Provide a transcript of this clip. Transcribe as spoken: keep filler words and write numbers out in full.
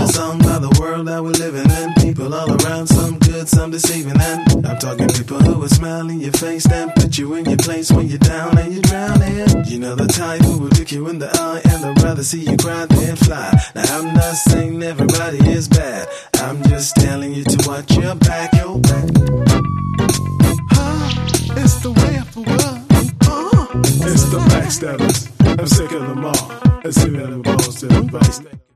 a song by the world that we're living in. People all around, some good, some deceiving. And I'm talking people who will smile in your face, then put you in your place when you're down and you're drowning. You know the type who will look you in the eye and they'd rather see you cry than fly. Now I'm not saying everybody is bad, I'm just telling you to watch your back, your back. Ah, it's the way of the world. Uh, it's the backstabbers. I'm sick of them all. Let's see what I'm supposed to advice.